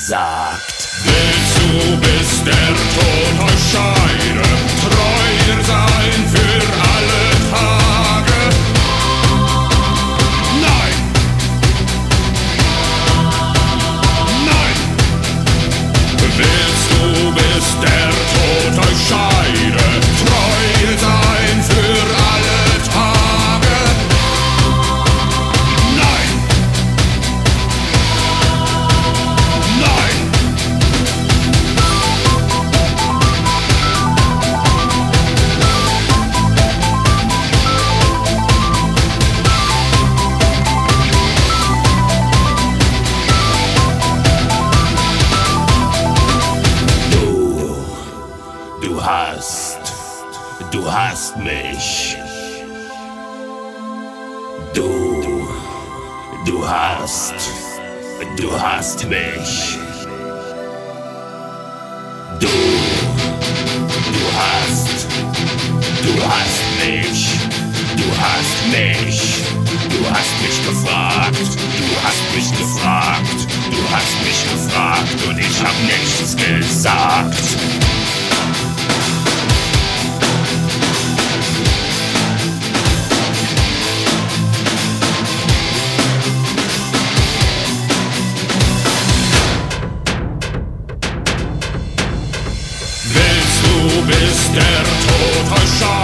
gesagt. Willst du, bis der Tod euch scheide, treuer sein für alle Tage? Nein! Nein! Willst du, bis der Tod euch scheide, treuer sein für alle Tage? Nein! Nein! Du hast mich. Du hast mich. Du hast mich. Du hast mich. Du hast mich gefragt. Du hast mich gefragt. Du hast mich gefragt und ich hab nichts gesagt. Bis der Tod euch scheidet.